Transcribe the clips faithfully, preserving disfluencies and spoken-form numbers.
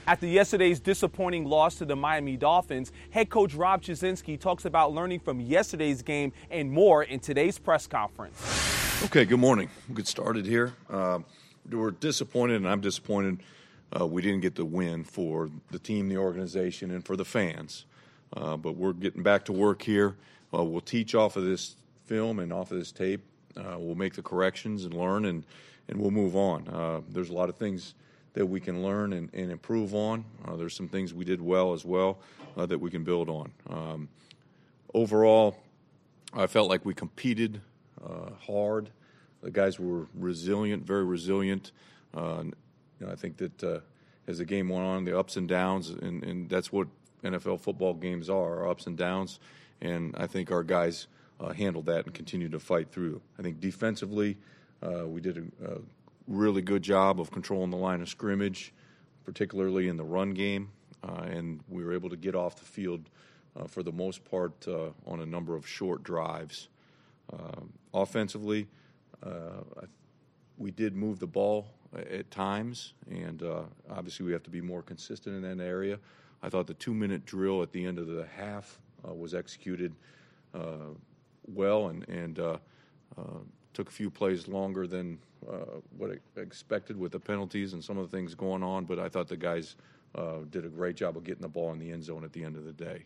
After yesterday's disappointing loss to the Miami Dolphins, head coach Rob Chudzinski talks about learning from yesterday's game and more in today's press conference. Okay, good morning. We'll get started here. Uh, we're disappointed, and I'm disappointed uh, we didn't get the win for the team, the organization, and for the fans. Uh, but we're getting back to work here. Uh, we'll teach off of this film and off of this tape. Uh, we'll make the corrections and learn, and, and we'll move on. Uh, there's a lot of things that we can learn and, and improve on. Uh, there's some things we did well as well uh, that we can build on. Um, overall, I felt like we competed uh, hard. The guys were resilient, very resilient. Uh, you know, I think that uh, as the game went on, the ups and downs, and, and that's what N F L football games are, are ups and downs. And I think our guys uh, handled that and continued to fight through. I think defensively, uh, we did a, a really good job of controlling the line of scrimmage, particularly in the run game, uh, and we were able to get off the field uh, for the most part uh, on a number of short drives. Uh, offensively, uh, we did move the ball at times, and uh, obviously we have to be more consistent in that area. I thought the two-minute drill at the end of the half uh, was executed uh, well and, and uh, uh, took a few plays longer than uh, what I expected with the penalties and some of the things going on, but I thought the guys uh, did a great job of getting the ball in the end zone at the end of the day.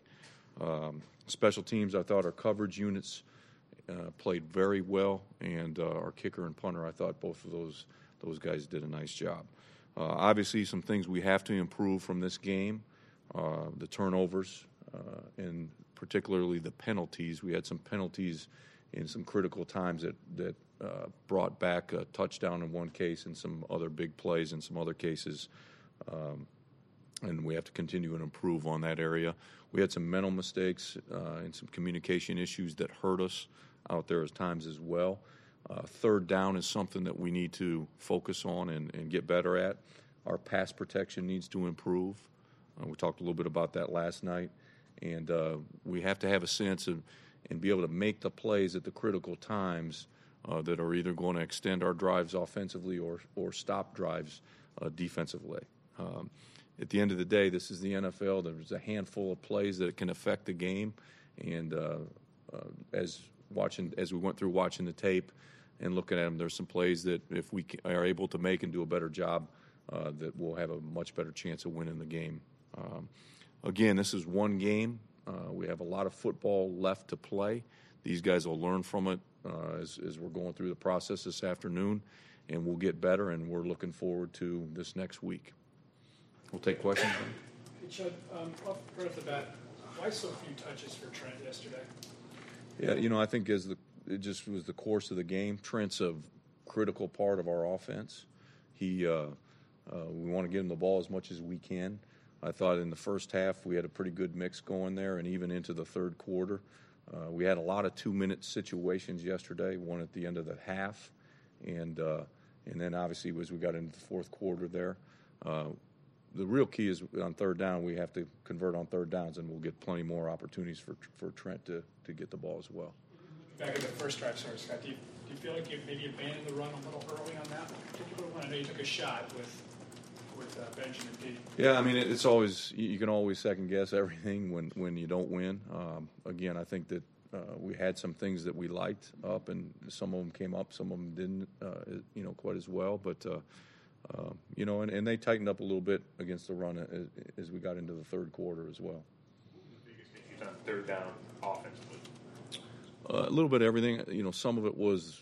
Um, special teams, I thought our coverage units uh, played very well, and uh, our kicker and punter, I thought both of those those guys did a nice job. Uh, obviously, some things we have to improve from this game, uh, the turnovers, uh, and particularly the penalties. We had some penalties in some critical times that, that uh, brought back a touchdown in one case and some other big plays in some other cases. Um, and we have to continue and improve on that area. We had some mental mistakes uh, and some communication issues that hurt us out there at times as well. Uh, third down is something that we need to focus on and, and get better at. Our pass protection needs to improve. Uh, we talked a little bit about that last night. And uh, we have to have a sense of and be able to make the plays at the critical times uh, that are either going to extend our drives offensively or, or stop drives uh, defensively. Um, at the end of the day, this is the N F L. There's a handful of plays that can affect the game. And uh, uh, as watching, as we went through watching the tape and looking at them, there's some plays that if we are able to make and do a better job, uh, that we'll have a much better chance of winning the game. Um, again, this is one game. Uh, we have a lot of football left to play. These guys will learn from it uh, as, as we're going through the process this afternoon, and we'll get better, and we're looking forward to this next week. We'll take questions. Hey, Chud, um, off, right off the bat, why so few touches for Trent yesterday? Yeah, you know, I think as the it just was the course of the game. Trent's a critical part of our offense. He, uh, uh, we want to give him the ball as much as we can. I thought in the first half we had a pretty good mix going there, and even into the third quarter. Uh, we had a lot of two-minute situations yesterday, one at the end of the half, and uh, and then obviously as we got into the fourth quarter there. Uh, the real key is on third down, we have to convert on third downs, and we'll get plenty more opportunities for for Trent to, to get the ball as well. Back at the first drive, sorry, Scott, do you, do you feel like you maybe abandoned the run a little early on that particular one? I know you took a shot with with uh, Benjamin D. Yeah, I mean, it's always, you can always second guess everything when, when you don't win. Um, again, I think that uh, we had some things that we liked up, and some of them came up, some of them didn't, uh, you know, quite as well. But, uh, uh, you know, and, and they tightened up a little bit against the run as, as we got into the third quarter as well. The biggest issues on third down offensively? Uh, a little bit of everything. You know, some of it was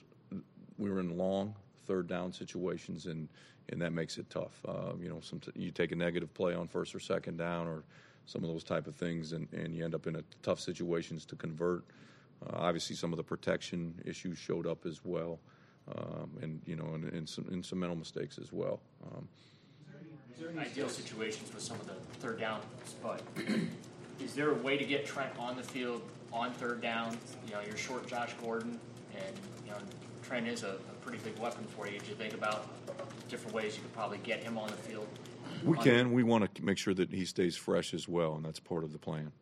we were in long third down situations, and and that makes it tough. Uh, you know, some you take a negative play on first or second down, or some of those type of things, and, and you end up in a tough situations to convert. Uh, obviously, some of the protection issues showed up as well, um, and you know, and, and some and some mental mistakes as well. Um, Is there any ideal situations with some of the third downs, but is there a way to get Trent on the field on third down? You know, you're short Josh Gordon, and you know Trent is a, a pretty big weapon for you. Did you think about different ways you could probably get him on the field? We can. We want to make sure that he stays fresh as well, and that's part of the plan.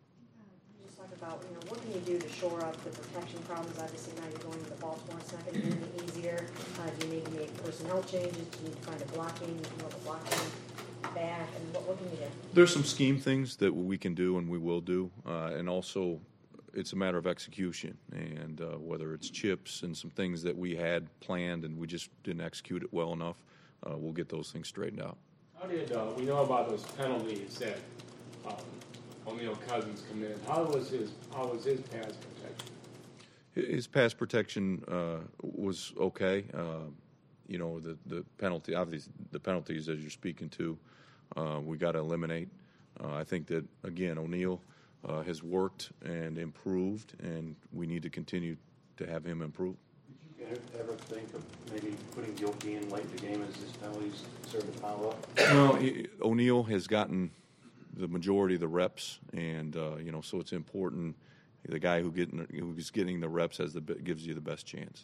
Uh, just talk about, you know, what can you do to shore up the protection problems? Obviously, now you're going to the Baltimore. It's not going to be any easier. Uh, do you need to make personnel changes? Do you need to find a blocking, you know, the blocking back? And what, what can you do? There's some scheme things that we can do and we will do, uh, and also it's a matter of execution, and uh, whether it's chips and some things that we had planned and we just didn't execute it well enough, uh, we'll get those things straightened out. How did uh, we know about those penalties that um, O'Neal Cousins committed? How was his how was his pass protection? His pass protection uh, was okay. Uh, you know, the the penalty, obviously, the penalties as you're speaking to, uh, we got to eliminate. Uh, I think that again, O'Neal uh, has worked and improved, and we need to continue to have him improve. Did you ever think of maybe putting Gilkey in late in the game as his penalties started to pile up? Well, he, O'Neal has gotten the majority of the reps, and uh, you know, so it's important. The guy who getting who's getting the reps has the gives you the best chance.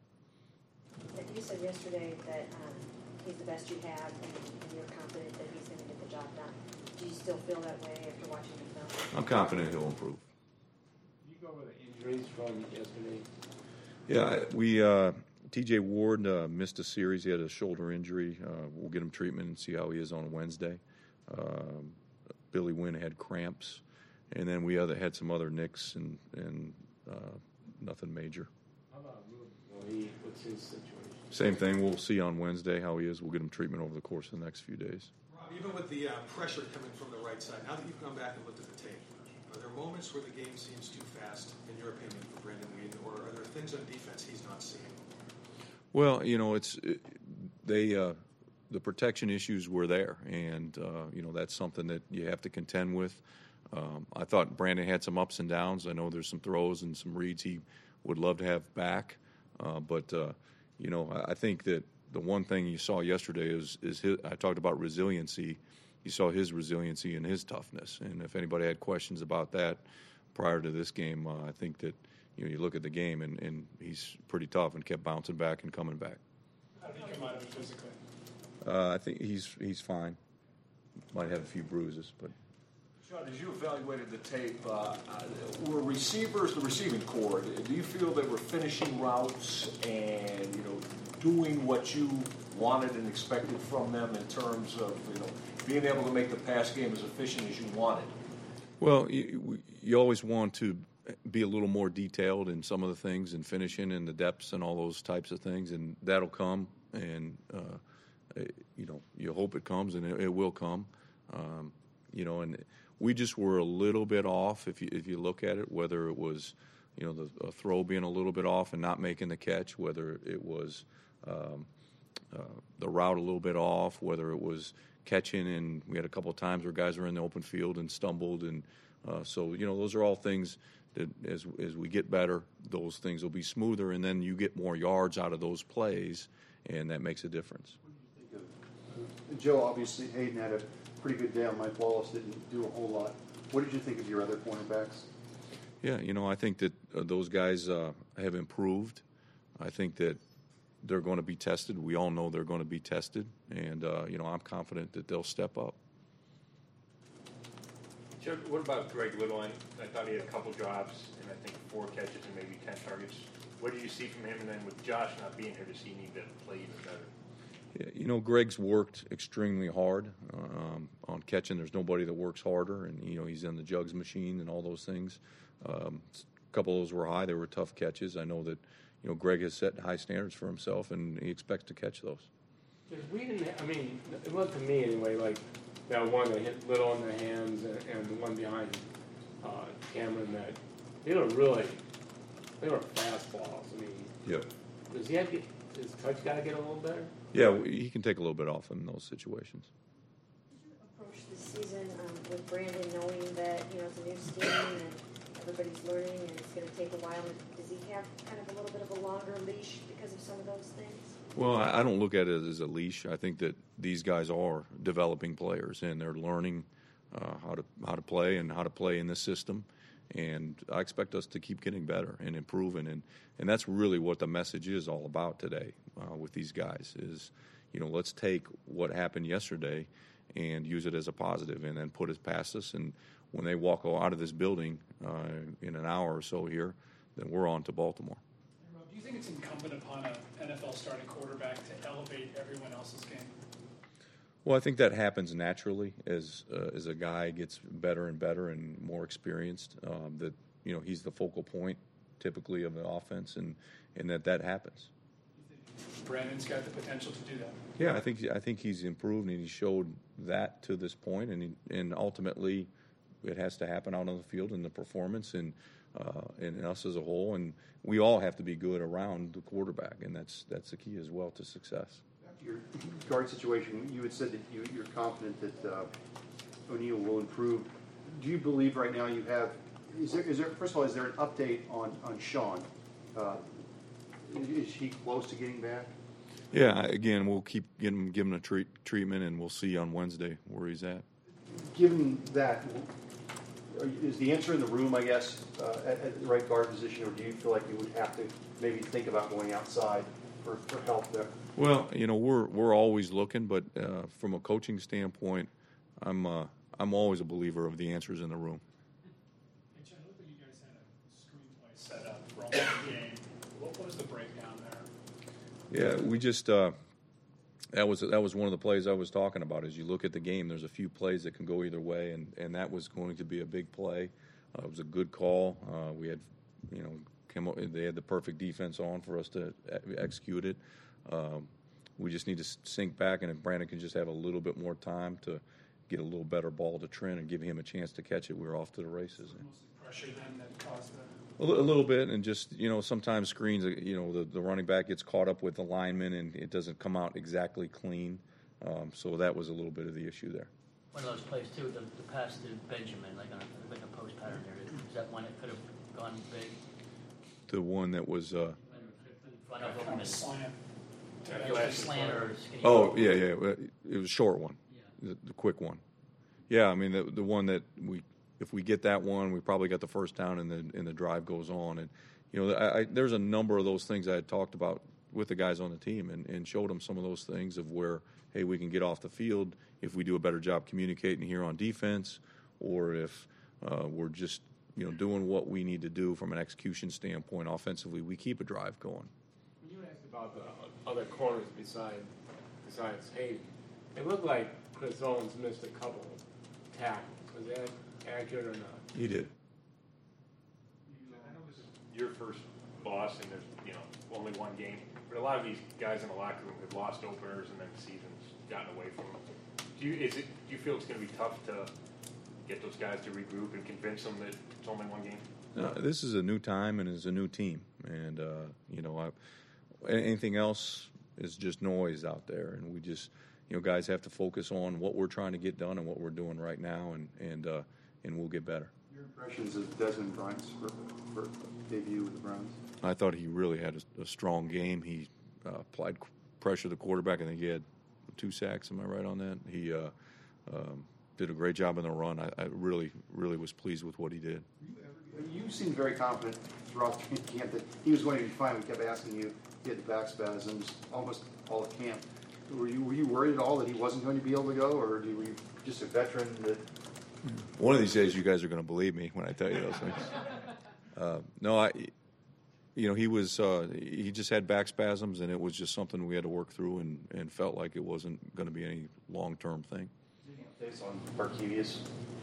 You said yesterday that um, he's the best you have, and, and you're confident that he's going to get the job done. Do you still feel that way after watching the film? I'm confident he'll improve. Did you go over the injuries from yesterday? Yeah, we uh, T J Ward uh, missed a series. He had a shoulder injury. Uh, we'll get him treatment and see how he is on Wednesday. Um, Billy Wynn had cramps, and then we other had some other nicks and and uh, nothing major. How about Ruben? Well, he, what's his situation? Same thing. We'll see on Wednesday how he is. We'll get him treatment over the course of the next few days. Rob, even with the uh, pressure coming from the right side, now that you've gone back and looked at the tape, are there moments where the game seems too fast, in your opinion, for Brandon Weeden, or are there things on defense he's not seeing? Well, you know, it's it, they uh, the protection issues were there, and uh, you know that's something that you have to contend with. Um, I thought Brandon had some ups and downs. I know there's some throws and some reads he would love to have back, uh, but uh, you know, I, I think that the one thing you saw yesterday is is his, I talked about resiliency. You saw his resiliency and his toughness, and if anybody had questions about that prior to this game, uh, I think that. You know, you look at the game, and, and he's pretty tough and kept bouncing back and coming back. How did he come out of it physically? Uh, I think he's he's fine. Might have a few bruises, but. Sean, as you evaluated the tape, uh, uh, were receivers, the receiving core, do you feel they were finishing routes and, you know, doing what you wanted and expected from them in terms of, you know, being able to make the pass game as efficient as you wanted? Well, you, you always want to be a little more detailed in some of the things and finishing in the depths and all those types of things, and that'll come, and uh, you know, you hope it comes, and it, it will come. Um, you know, and we just were a little bit off if you if you look at it, whether it was, you know, the a throw being a little bit off and not making the catch, whether it was um, uh, the route a little bit off, whether it was catching, and we had a couple of times where guys were in the open field and stumbled, and uh, so you know, those are all things. That as as we get better, those things will be smoother, and then you get more yards out of those plays, and that makes a difference. What do you think of Joe? Obviously, Hayden had a pretty good day. Mike Wallace didn't do a whole lot. What did you think of your other cornerbacks? Yeah, you know, I think that uh, those guys uh, have improved. I think that they're going to be tested. We all know they're going to be tested, and uh, you know, I'm confident that they'll step up. Joe, what about Greg Little? I thought he had a couple drops and I think four catches and maybe ten targets. What do you see from him? And then with Josh not being here, does he need to play even better? Yeah, you know, Greg's worked extremely hard um, on catching. There's nobody that works harder, and you know, he's in the jugs machine and all those things. Um, a couple of those were high; they were tough catches. I know that you know Greg has set high standards for himself, and he expects to catch those. Because we didn't. I mean, it looked to me anyway like. That one that hit Little in the hands, and, and the one behind uh, Cameron, that they were really, they were fastballs. I mean, Yep. Does he have to get, his touch got to get a little better? Yeah, he can take a little bit off in those situations. Did you approach the season um, with Brandon knowing that, you know, it's a new scheme and everybody's learning and it's going to take a while? Does he have kind of a little bit of a longer leash because of some of those things? Well, I don't look at it as a leash. I think that these guys are developing players, and they're learning uh, how to how to play and how to play in this system. And I expect us to keep getting better and improving, and, and that's really what the message is all about today uh, with these guys. Is you know, let's take what happened yesterday and use it as a positive, and then put it past us. And when they walk out of this building uh, in an hour or so here, then we're on to Baltimore. Do you think it's incumbent upon an N F L starting quarterback to elevate everyone else's game? Well, I think that happens naturally as uh, as a guy gets better and better and more experienced. Um, that you know he's the focal point typically of the offense, and, and that that happens. Brandon's got the potential to do that. Yeah, I think I think he's improved and he showed that to this point, and he, and ultimately it has to happen out on the field in the performance and uh, and us as a whole, and we all have to be good around the quarterback, and that's that's the key as well to success. Your guard situation, you had said that you, you're confident that uh, O'Neal will improve. Do you believe right now you have, is there, is there first of all, is there an update on, on Sean? Uh, is he close to getting back? Yeah, again, we'll keep giving, giving him a treat, treatment, and we'll see on Wednesday where he's at. Given that, is the answer in the room, I guess, uh, at, at the right guard position, or do you feel like you would have to maybe think about going outside for, for help there? Well, you know, we're we're always looking, but uh, from a coaching standpoint, I'm uh, I'm always a believer of the answers in the room. Hey, Chen, I looked like you guys had a screenplay set up for almost the game. What was the breakdown there? Yeah, we just uh, that was that was one of the plays I was talking about. As you look at the game, there's a few plays that can go either way, and, and that was going to be a big play. Uh, it was a good call. Uh, we had, you know, came up, they had the perfect defense on for us to execute it. Um, we just need to sink back, and if Brandon can just have a little bit more time to get a little better ball to Trent and give him a chance to catch it, we're off to the races. Mostly pressure then that caused the... A, l- a little bit, and just, you know, sometimes screens, you know, the, the running back gets caught up with the lineman, and it doesn't come out exactly clean. Um, so that was a little bit of the issue there. One of those plays, too, the, the pass to Benjamin, like on a, like a post pattern there. Is that one that could have gone big? The one that was... Uh, Front of him Kind of and- slant. Yeah, was it slant or skinny? Oh, yeah, yeah. It was a short one, the, the quick one. Yeah, I mean, the the one that we, if we get that one, we probably got the first down and the, and the drive goes on. And, you know, I, I, there's a number of those things I had talked about with the guys on the team and, and showed them some of those things of where, hey, we can get off the field if we do a better job communicating here on defense, or if uh, we're just, you know, doing what we need to do from an execution standpoint offensively, we keep a drive going. When you asked about the other corners beside, besides Hayden, it looked like Chris Owens missed a couple of tackles. Was that accurate or not? He did. Your first loss, and there's, you know, only one game. But a lot of these guys in the locker room have lost openers, and then the season's gotten away from them. Do you, is it, do you feel it's going to be tough to get those guys to regroup and convince them that it's only one game? No, this is a new time and it's a new team. And, uh, you know, I, anything else is just noise out there. And we just, you know, guys have to focus on what we're trying to get done and what we're doing right now, and, and, uh, and we'll get better. Your impressions of Desmond Bryant's for, for debut with the Browns? I thought he really had a, a strong game. He uh, applied pressure to the quarterback. I think he had two sacks. Am I right on that? He uh, um, did a great job in the run. I, I really, really was pleased with what he did. You seemed very confident throughout the camp that he was going to be fine. We kept asking you, he had the back spasms almost all the camp. Were you were you worried at all that he wasn't going to be able to go, or were you just a veteran that... One of these days you guys are going to believe me when I tell you those things. Uh, no, I, you know, he was, uh, he just had back spasms, and it was just something we had to work through, and, and felt like it wasn't going to be any long-term thing. Based on Arkevius?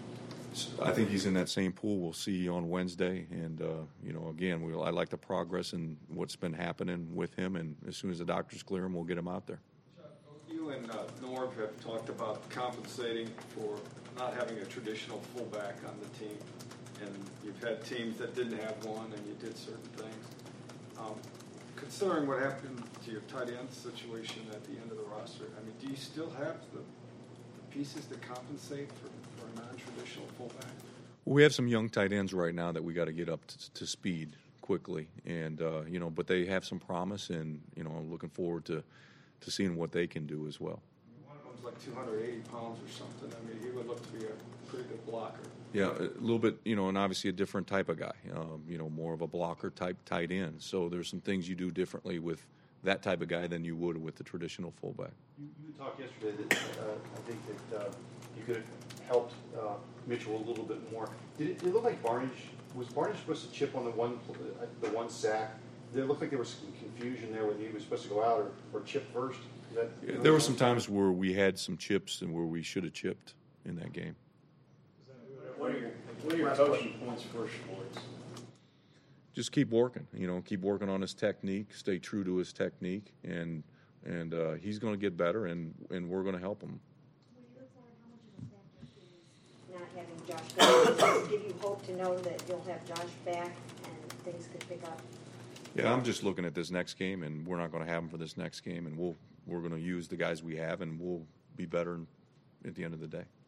I think he's in that same pool. We'll see on Wednesday, and uh, you know, again, we I like the progress and what's been happening with him. And as soon as the doctors clear him, we'll get him out there. You and uh, Norv have talked about compensating for not having a traditional fullback on the team, and you've had teams that didn't have one, and you did certain things. Um, considering what happened to your tight end situation at the end of the roster, I mean, do you still have the, the pieces to compensate for? A non-traditional fullback? We have some young tight ends right now that we got to get up to, to speed quickly, and uh, you know, but they have some promise, and you know, I'm looking forward to, to seeing what they can do as well. One of them's like two hundred eighty pounds or something. I mean, he would look to be a pretty good blocker. Yeah, a little bit, you know, and obviously a different type of guy, um, you know, more of a blocker type tight end. So there's some things you do differently with that type of guy than you would with the traditional fullback. You, you talked yesterday that uh, I think that uh, you could have helped uh, Mitchell a little bit more. Did it, did it look like Barnage was Barnage supposed to chip on the one uh, the one sack there looked like there was some confusion there whether he was supposed to go out or, or chip first. Is that, Yeah, there were some times where we had some chips and where we should have chipped in that game. What are your, what are your coaching points for Schwartz? Just keep working, you know, keep working on his technique, stay true to his technique, and and uh, he's going to get better, and, and we're going to help him. Not having Josh go, does it give you hope to know that you'll have Josh back and things could pick up? Yeah, I'm just looking at this next game, and we're not going to have him for this next game, and we'll we're going to use the guys we have, and we'll be better at the end of the day.